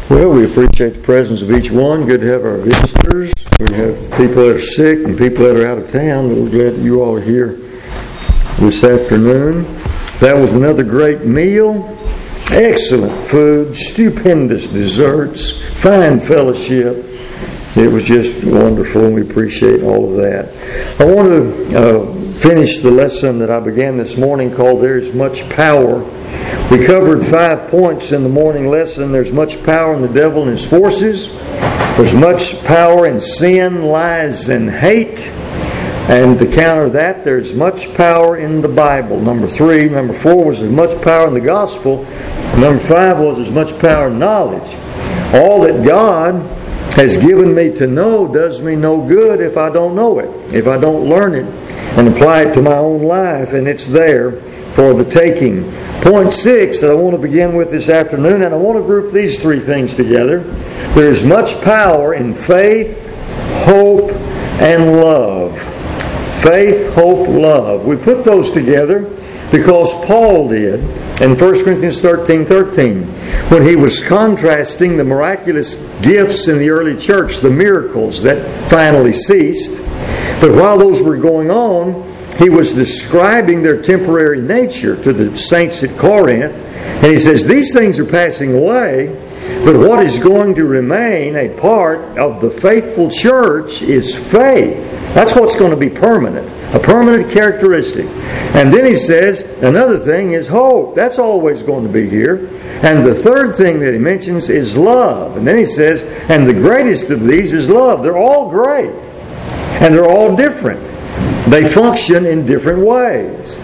Well, we appreciate the presence of each one. Good to have our visitors. We have people that are sick and people that are out of town. We're glad that you all are here this afternoon. That was another great meal. Excellent food, stupendous desserts, fine fellowship. It was just wonderful, and we appreciate all of that. I want to finish the lesson that I began this morning called There's Much Power. We covered 5 points in the morning lesson. There's much power in the devil and his forces. There's much power in sin, lies, and hate. And to counter that, there's much power in the Bible. Number 4 was there's much power in the gospel. And number 5 was there's much power in knowledge. All that God has given me to know does me no good if I don't know it, if I don't learn it and apply it to my own life, and it's there for the taking. Point 6 that I want to begin with this afternoon, and I want to group these 3 things together. There's much power in faith, hope, and love. Faith, hope, love. We put those together because Paul did in 1 Corinthians 13:13 when he was contrasting the miraculous gifts in the early church, the miracles that finally ceased. But while those were going on, he was describing their temporary nature to the saints at Corinth. And he says, these things are passing away, but what is going to remain a part of the faithful church is faith. That's what's going to be permanent, a permanent characteristic. And then he says, another thing is hope. That's always going to be here. And the third thing that he mentions is love. And then he says, and the greatest of these is love. They're all great. And they're all different. They function in different ways.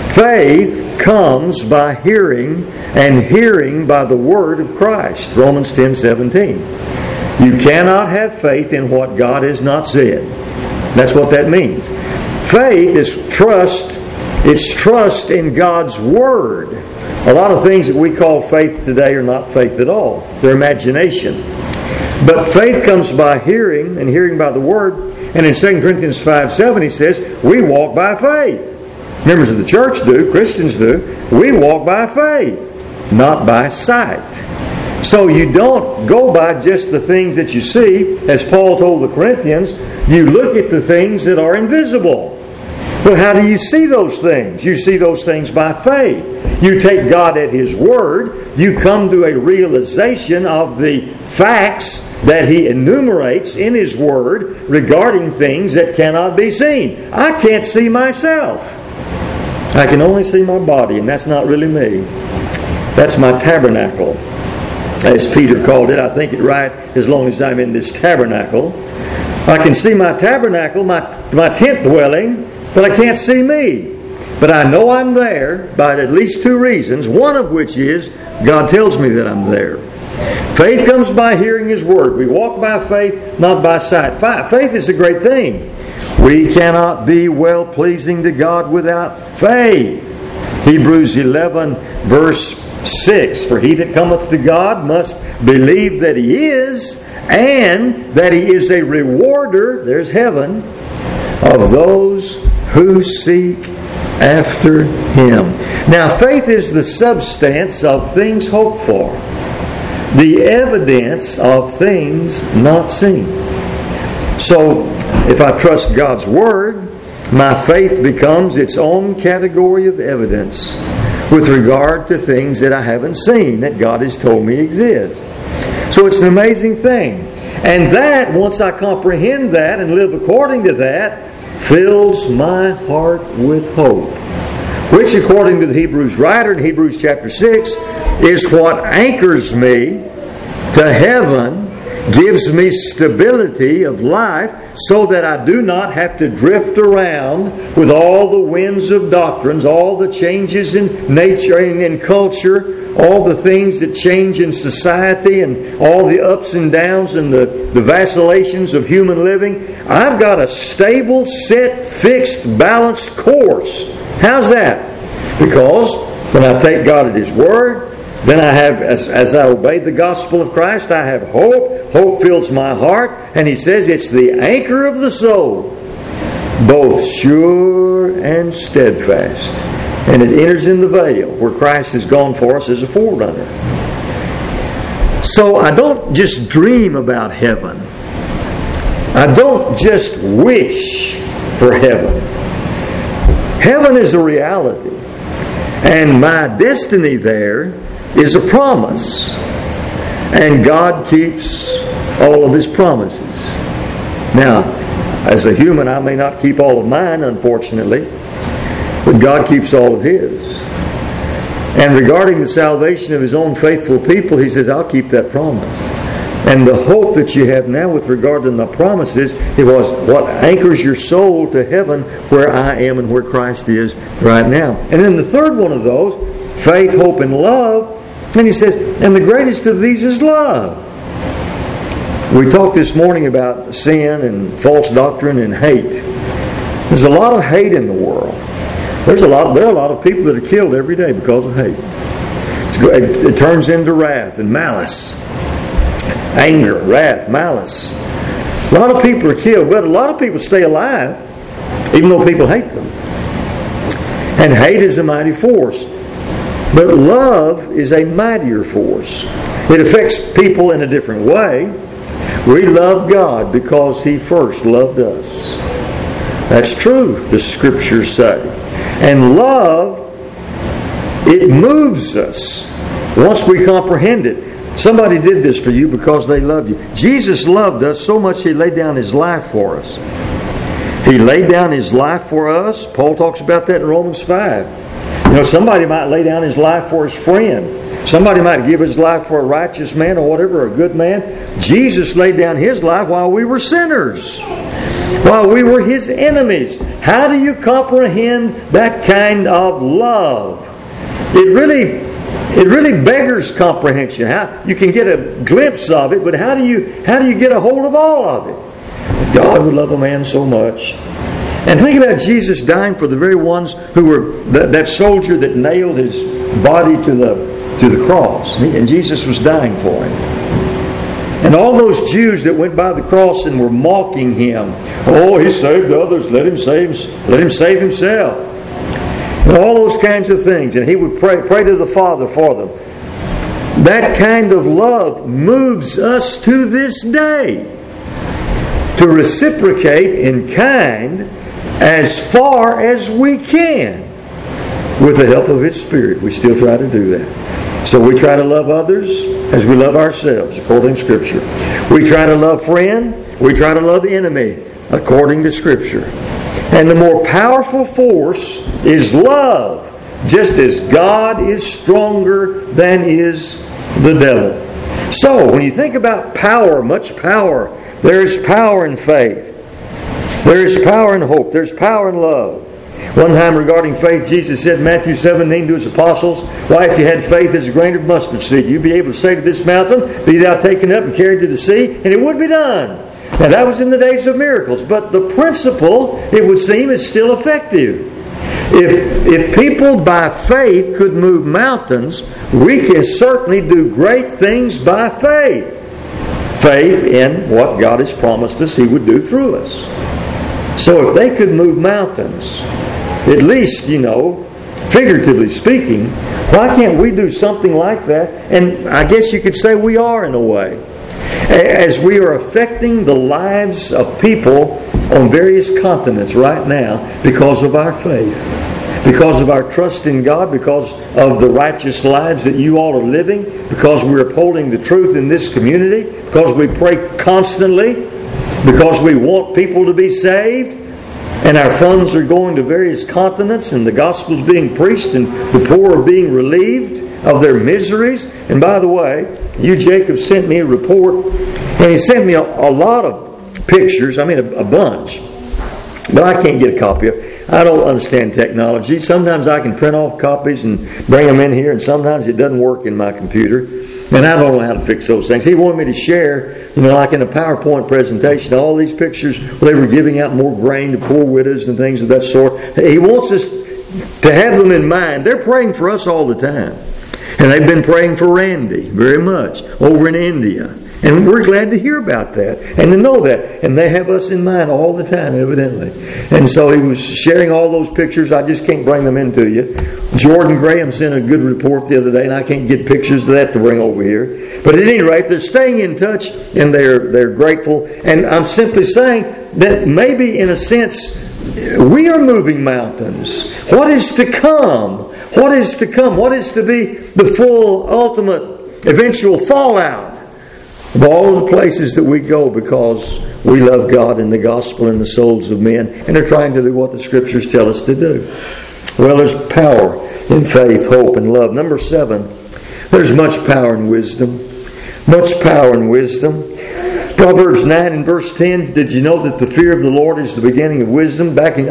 Faith comes by hearing, and hearing by the Word of Christ. Romans 10:17. You cannot have faith in what God has not said. That's what that means. Faith is trust. It's trust in God's Word. A lot of things that we call faith today are not faith at all. They're imagination. But faith comes by hearing, and hearing by the Word. And in 2 Corinthians 5:7 he says, we walk by faith. Members of the church do, Christians do. We walk by faith, not by sight. So you don't go by just the things that you see. As Paul told the Corinthians, you look at the things that are invisible. Well, how do you see those things? You see those things by faith. You take God at His Word. You come to a realization of the facts that He enumerates in His Word regarding things that cannot be seen. I can't see myself. I can only see my body, and that's not really me. That's my tabernacle, as Peter called it. I think it right, as long as I'm in this tabernacle. I can see my tabernacle, my tent dwelling, but I can't see me. But I know I'm there by at least 2 reasons, one of which is God tells me that I'm there. Faith comes by hearing His Word. We walk by faith, not by sight. Faith is a great thing. We cannot be well-pleasing to God without faith. Hebrews 11 verse 6. For he that cometh to God must believe that He is, and that He is a rewarder, there's heaven, of those who seek after Him. Now, faith is the substance of things hoped for, the evidence of things not seen. So, if I trust God's Word, my faith becomes its own category of evidence with regard to things that I haven't seen, that God has told me exist. So it's an amazing thing. And that, once I comprehend that and live according to that, fills my heart with hope. Which, according to the Hebrews writer in Hebrews chapter 6, is what anchors me to heaven, gives me stability of life so that I do not have to drift around with all the winds of doctrines, all the changes in nature and in culture, all the things that change in society and all the ups and downs and the vacillations of human living. I've got a stable, set, fixed, balanced course. How's that? Because when I take God at His Word, then I have, as I obey the gospel of Christ, I have hope. Hope fills my heart. And he says it's the anchor of the soul, both sure and steadfast. And it enters in the veil where Christ has gone for us as a forerunner. So I don't just dream about heaven. I don't just wish for heaven. Heaven is a reality. And my destiny there is a promise. And God keeps all of His promises. Now, as a human, I may not keep all of mine, unfortunately. But God keeps all of His. And regarding the salvation of His own faithful people, He says, I'll keep that promise. And the hope that you have now with regard to the promises, it was what anchors your soul to heaven, where I am and where Christ is right now. And then the third one of those, faith, hope, and love. And He says, and the greatest of these is love. We talked this morning about sin and false doctrine and hate. There's a lot of hate in the world. There are a lot of people that are killed every day because of hate. It turns into wrath and malice. Anger, wrath, malice. A lot of people are killed, but a lot of people stay alive even though people hate them. And hate is a mighty force. But love is a mightier force. It affects people in a different way. We love God because He first loved us. That's true, the Scriptures say. And love, it moves us once we comprehend it. Somebody did this for you because they loved you. Jesus loved us so much He laid down His life for us. He laid down His life for us. Paul talks about that in Romans 5. You know, somebody might lay down his life for his friend. Somebody might give his life for a righteous man or whatever, a good man. Jesus laid down His life while we were sinners, while we were His enemies. How do you comprehend that kind of love? It really beggars comprehension. How you can get a glimpse of it, but how do you get a hold of all of it? God would love a man so much. And think about Jesus dying for the very ones who were that soldier that nailed his body to the cross. And Jesus was dying for him. And all those Jews that went by the cross and were mocking Him. Oh, He saved others. Let him save Himself. And all those kinds of things. And He would pray to the Father for them. That kind of love moves us to this day to reciprocate in kind as far as we can with the help of His Spirit. We still try to do that. So we try to love others as we love ourselves, according to Scripture. We try to love friend. We try to love enemy, according to Scripture. And the more powerful force is love, just as God is stronger than is the devil. So, when you think about power, much power, there is power in faith. There is power in hope. There's power in love. One time regarding faith, Jesus said in Matthew 17 to His apostles, why, if you had faith as a grain of mustard seed, you'd be able to say to this mountain, be thou taken up and carried to the sea, and it would be done. Now that was in the days of miracles. But the principle, it would seem, is still effective. If people by faith could move mountains, we can certainly do great things by faith. Faith in what God has promised us He would do through us. So if they could move mountains, at least, figuratively speaking, why can't we do something like that? And I guess you could say we are in a way. As we are affecting the lives of people on various continents right now because of our faith, because of our trust in God, because of the righteous lives that you all are living, because we're upholding the truth in this community, because we pray constantly, because we want people to be saved, and our funds are going to various continents, and the gospel's being preached, and the poor are being relieved of their miseries. And by the way, Jacob sent me a report, and he sent me a lot of pictures, a bunch, but I can't get a copy of it. I don't understand technology. Sometimes I can print off copies and bring them in here, and sometimes it doesn't work in my computer. And I don't know how to fix those things. He wanted me to share, like in a PowerPoint presentation, all these pictures where they were giving out more grain to poor widows and things of that sort. He wants us to have them in mind. They're praying for us all the time. And they've been praying for Randy very much over in India. And we're glad to hear about that and to know that. And they have us in mind all the time, evidently. And so he was sharing all those pictures. I just can't bring them into you. Jordan Graham sent a good report the other day, and I can't get pictures of that to bring over here. But at any rate, they're staying in touch, and they're grateful. And I'm simply saying that maybe in a sense, we are moving mountains. What is to come? What is to come? What is to be the full, ultimate, eventual fallout of all of the places that we go because we love God and the gospel and the souls of men and are trying to do what the Scriptures tell us to do? Well, there's power in faith, hope, and love. Number 7, there's much power in wisdom. Much power in wisdom. Proverbs 9 and verse 10, did you know that the fear of the Lord is the beginning of wisdom? Back in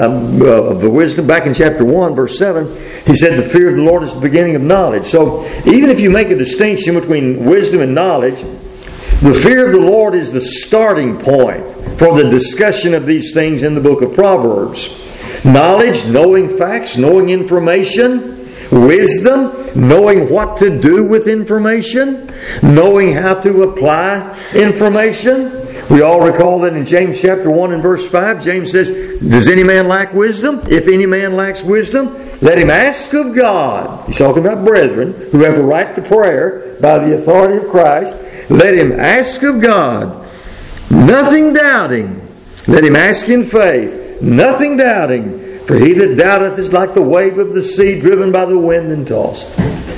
chapter 1, verse 7, he said the fear of the Lord is the beginning of knowledge. So even if you make a distinction between wisdom and knowledge, the fear of the Lord is the starting point for the discussion of these things in the book of Proverbs. Knowledge, knowing facts, knowing information. Wisdom, knowing what to do with information. Knowing how to apply information. We all recall that in James chapter 1 and verse 5, James says, does any man lack wisdom? If any man lacks wisdom, let him ask of God. He's talking about brethren who have a right to prayer by the authority of Christ. Let him ask of God, nothing doubting. Let him ask in faith, nothing doubting. For he that doubteth is like the wave of the sea driven by the wind and tossed.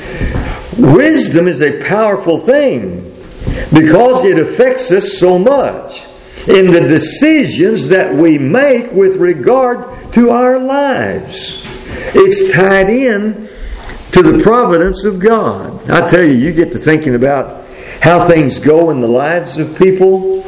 Wisdom is a powerful thing because it affects us so much in the decisions that we make with regard to our lives. It's tied in to the providence of God. I tell you, you get to thinking about how things go in the lives of people.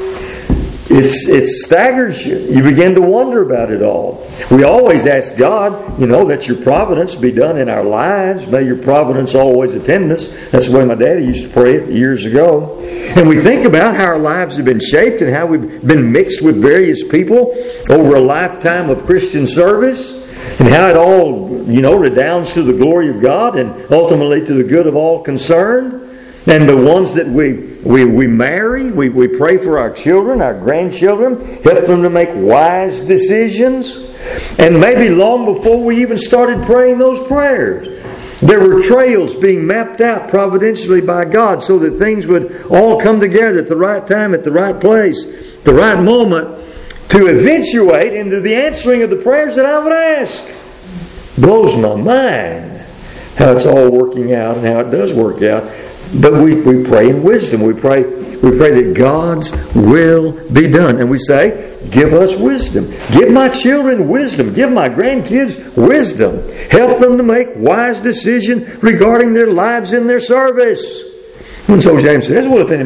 It staggers you. You begin to wonder about it all. We always ask God, that your providence be done in our lives. May your providence always attend us. That's the way my daddy used to pray years ago. And we think about how our lives have been shaped and how we've been mixed with various people over a lifetime of Christian service. And how it all, redounds to the glory of God and ultimately to the good of all concerned. And the ones that we marry, we pray for our children, our grandchildren, help them to make wise decisions. And maybe long before we even started praying those prayers, there were trails being mapped out providentially by God so that things would all come together at the right time, at the right place, the right moment, to eventuate into the answering of the prayers that I would ask. Blows my mind how it's all working out and how it does work out. But we pray in wisdom. We pray that God's will be done. And we say, give us wisdom. Give my children wisdom. Give my grandkids wisdom. Help them to make wise decisions regarding their lives and their service. And so James says, well, if any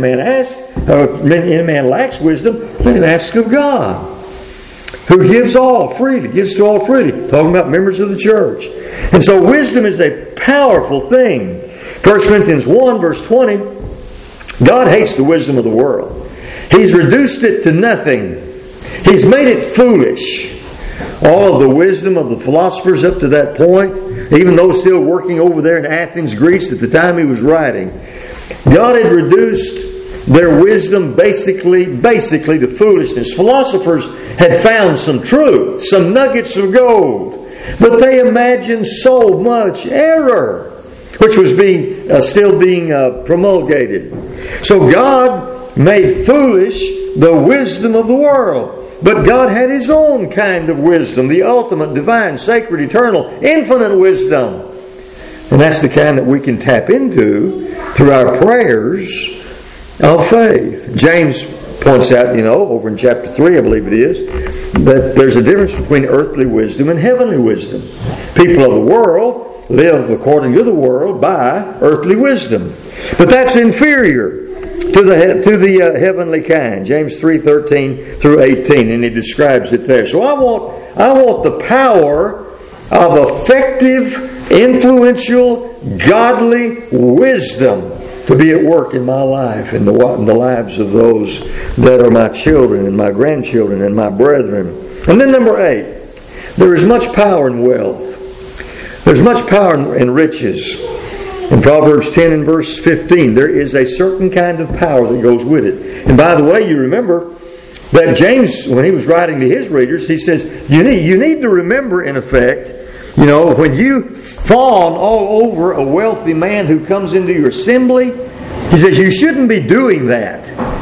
man lacks wisdom, let him ask of God, who gives all freely, gives to all freely. Talking about members of the church. And so wisdom is a powerful thing. 1 Corinthians 1 verse 20, God hates the wisdom of the world. He's reduced it to nothing. He's made it foolish. All of the wisdom of the philosophers up to that point, even those still working over there in Athens, Greece at the time he was writing, God had reduced their wisdom basically to foolishness. Philosophers had found some truth, some nuggets of gold, but they imagined so much error, which was still being promulgated. So God made foolish the wisdom of the world. But God had His own kind of wisdom, the ultimate, divine, sacred, eternal, infinite wisdom. And that's the kind that we can tap into through our prayers of faith. James points out, over in chapter 3, I believe it is, that there's a difference between earthly wisdom and heavenly wisdom. People of the world live according to the world by earthly wisdom. But that's inferior to the heavenly kind. James 3:13 through 18, and he describes it there. So I want the power of effective, influential, godly wisdom to be at work in my life and the lives of those that are my children and my grandchildren and my brethren. And then number 8, there is much power in wealth. There's much power in riches. In Proverbs 10 and verse 15, there is a certain kind of power that goes with it. And by the way, you remember that James, when he was writing to his readers, he says, you need to remember, in effect, when you fawn all over a wealthy man who comes into your assembly, he says, you shouldn't be doing that.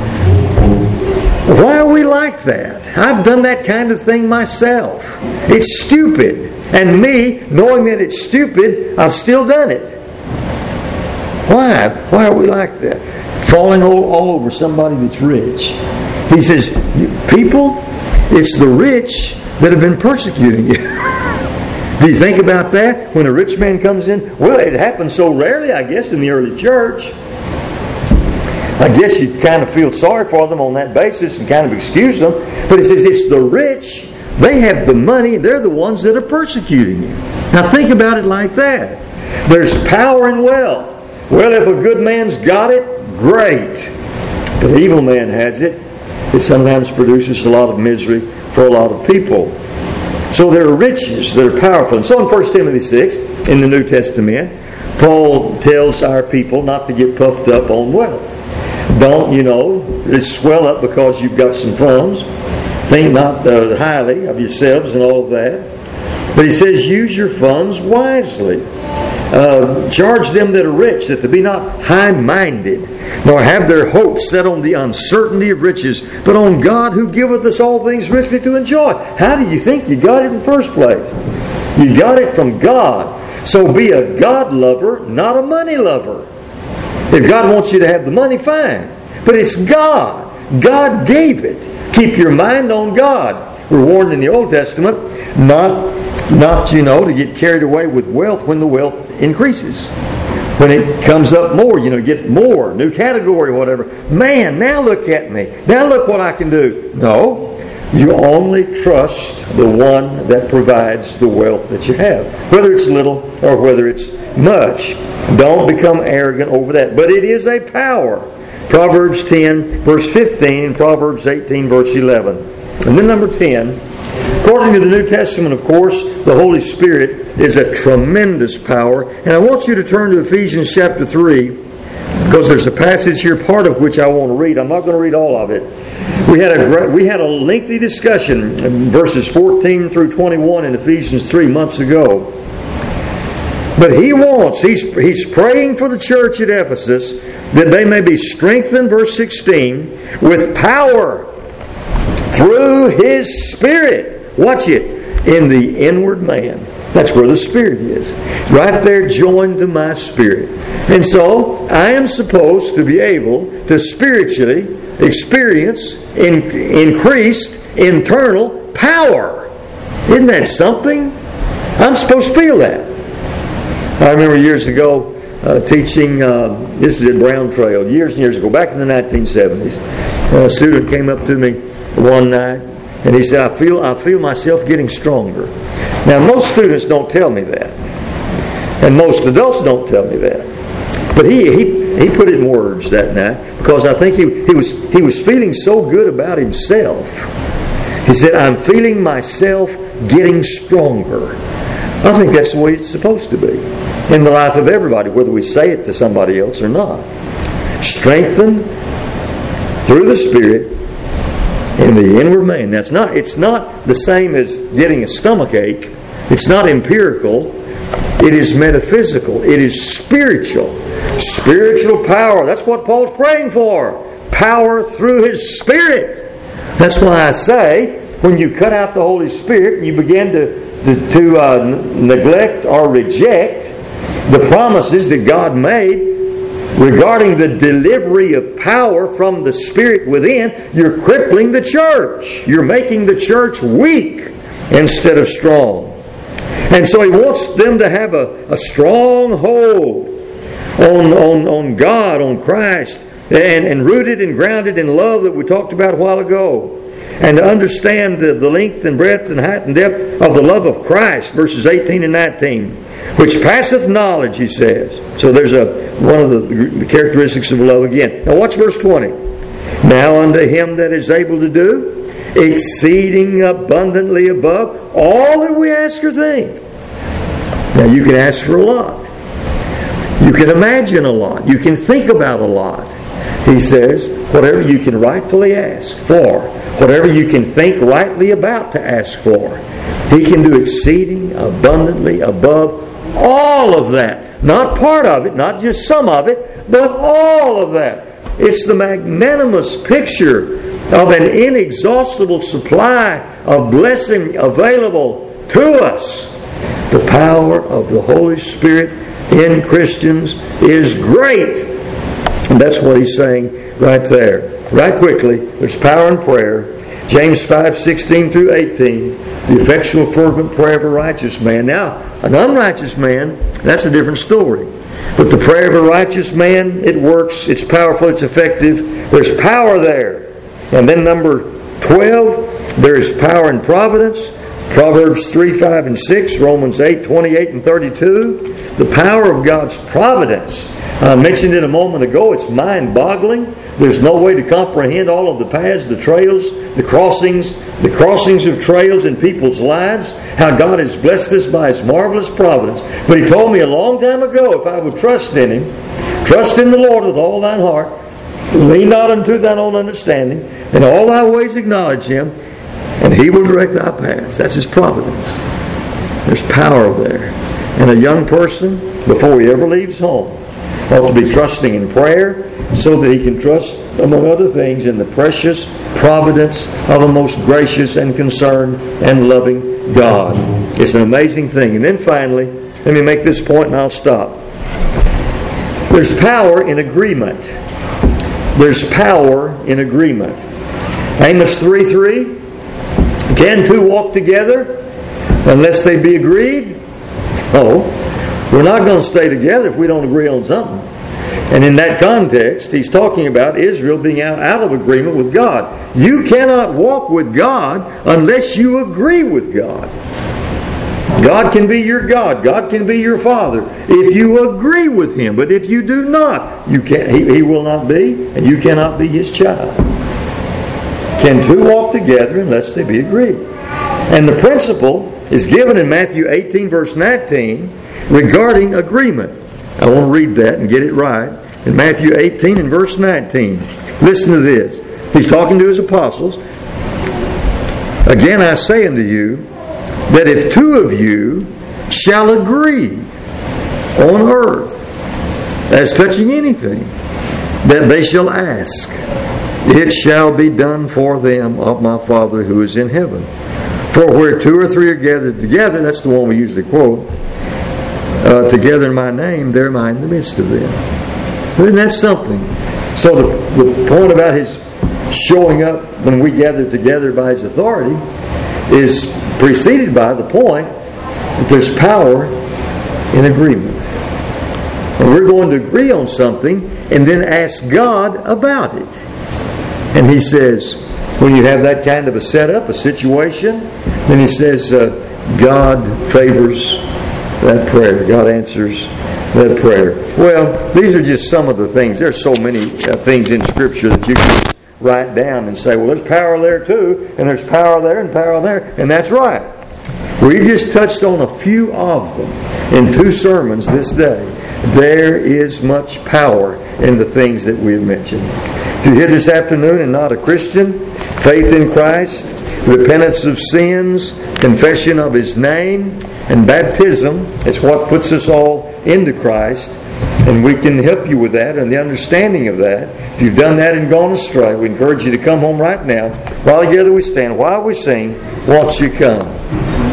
Why are we like that? I've done that kind of thing myself. It's stupid. And me, knowing that it's stupid, I've still done it. Why? Why are we like that? Falling all over somebody that's rich. He says, people, it's the rich that have been persecuting you. Do you think about that? When a rich man comes in? Well, it happens so rarely, I guess, in the early church. I guess you kind of feel sorry for them on that basis and kind of excuse them. But it says it's the rich. They have the money. They're the ones that are persecuting you. Now think about it like that. There's power and wealth. Well, if a good man's got it, great. But an evil man has it. It sometimes produces a lot of misery for a lot of people. So there are riches that are powerful. And so in 1 Timothy 6, in the New Testament, Paul tells our people not to get puffed up on wealth. Don't, just swell up because you've got some funds. Think not highly of yourselves and all of that. But he says, use your funds wisely. Charge them that are rich, that they be not high-minded, nor have their hopes set on the uncertainty of riches, but on God who giveth us all things richly to enjoy. How do you think you got it in the first place? You got it from God. So be a God lover, not a money lover. If God wants you to have the money, fine. But it's God. God gave it. Keep your mind on God. We're warned in the Old Testament not to get carried away with wealth when the wealth increases. When it comes up more, get more, new category, whatever. Man, now look at me. Now look what I can do. No. You only trust the one that provides the wealth that you have. Whether it's little or whether it's much. Don't become arrogant over that. But it is a power. Proverbs 10, verse 15, and Proverbs 18, verse 11. And then number 10. According to the New Testament, of course, the Holy Spirit is a tremendous power. And I want you to turn to Ephesians chapter 3, because there's a passage here, part of which I want to read. I'm not going to read all of it. We had a lengthy discussion, verses 14 through 21 in Ephesians 3 months ago. But he's praying for the church at Ephesus that they may be strengthened, verse 16, with power through His Spirit. Watch it. In the inward man. That's where the Spirit is. Right there joined to my spirit. And so, I am supposed to be able to spiritually experience increased internal power. Isn't that something? I'm supposed to feel that. I remember years ago teaching, this is at Brown Trail, years and years ago, back in the 1970s. A student came up to me one night and he said, I feel myself getting stronger. Now, most students don't tell me that. And most adults don't tell me that. But he put it in words that night because I think he was feeling so good about himself. He said, I'm feeling myself getting stronger. I think that's the way it's supposed to be in the life of everybody, whether we say it to somebody else or not. Strengthened through the Spirit in the inward man. It's not the same as getting a stomach ache. It's not empirical. It is metaphysical. It is spiritual. Spiritual power. That's what Paul's praying for. Power through His Spirit. That's why I say, when you cut out the Holy Spirit and you begin to neglect or reject the promises that God made regarding the delivery of power from the Spirit within, you're crippling the church. You're making the church weak instead of strong. And so He wants them to have a strong hold on God, on Christ, and rooted and grounded in love that we talked about a while ago. And to understand the length and breadth and height and depth of the love of Christ, verses 18 and 19, which passeth knowledge, he says. So there's one of the characteristics of love again. Now watch verse 20. Now unto Him that is able to do exceeding abundantly above all that we ask or think. Now you can ask for a lot. You can imagine a lot. You can think about a lot. He says, whatever you can rightfully ask for, whatever you can think rightly about to ask for, He can do exceeding abundantly above all of that. Not part of it, not just some of it, but all of that. It's the magnanimous picture of an inexhaustible supply of blessing available to us. The power of the Holy Spirit in Christians is great. And that's what he's saying right there. Right quickly, there's power in prayer. James 5:16 through 18. The effectual fervent prayer of a righteous man. Now, an unrighteous man, that's a different story. But the prayer of a righteous man, it works, it's powerful, it's effective. There's power there. And then number 12, there's power in providence. Proverbs 3, 5, and 6, Romans 8, 28 and 32. The power of God's providence. I mentioned it a moment ago, it's mind-boggling. There's no way to comprehend all of the paths, the trails, the crossings of trails in people's lives, how God has blessed us by His marvelous providence. But He told me a long time ago, if I would trust in Him, trust in the Lord with all thine heart, lean not unto thine own understanding, in all thy ways acknowledge Him, and He will direct thy paths. That's His providence. There's power there. And a young person, before he ever leaves home, ought to be trusting in prayer so that he can trust, among other things, in the precious providence of a most gracious and concerned and loving God. It's an amazing thing. And then finally, let me make this point and I'll stop. There's power in agreement. There's power in agreement. Amos 3:3. Can two walk together unless they be agreed? Oh, we're not going to stay together if we don't agree on something. And in that context, he's talking about Israel being out of agreement with God. You cannot walk with God unless you agree with God. God can be your God. God can be your Father if you agree with Him. But if you do not, you can't. He will not be, and you cannot be His child. Can two walk together unless they be agreed? And the principle is given in Matthew 18 verse 19 regarding agreement. I want to read that and get it right. In Matthew 18 and verse 19. Listen to this. He's talking to His apostles. Again I say unto you, that if two of you shall agree on earth as touching anything that they shall ask, it shall be done for them of my Father who is in heaven. For where two or three are gathered together, that's the one we usually quote, together in my name, there am I in the midst of them. Isn't that something? So the point about His showing up when we gather together by His authority is preceded by the point that there's power in agreement. And we're going to agree on something and then ask God about it. And He says, when you have that kind of a setup, a situation, then He says, God favors that prayer. God answers that prayer. Well, these are just some of the things. There's so many things in Scripture that you can write down and say, well, there's power there too, and there's power there and power there, and that's right. We just touched on a few of them in 2 sermons this day. There is much power in the things that we have mentioned. If you're here this afternoon and not a Christian, faith in Christ, repentance of sins, confession of His name, and baptism is what puts us all into Christ. And we can help you with that and the understanding of that. If you've done that and gone astray, we encourage you to come home right now. While together we stand, while we sing, won't you come?